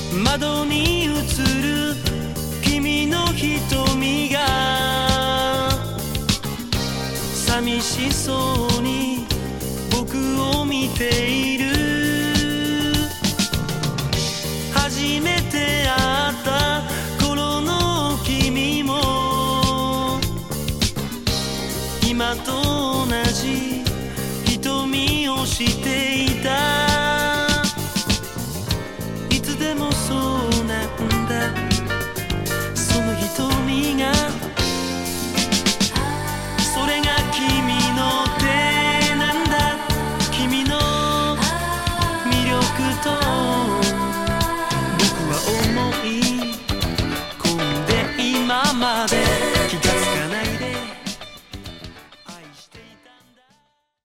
窓に映る君の瞳が寂しそうに僕を見ている。初めて会った頃の君も今と同じ瞳をしている。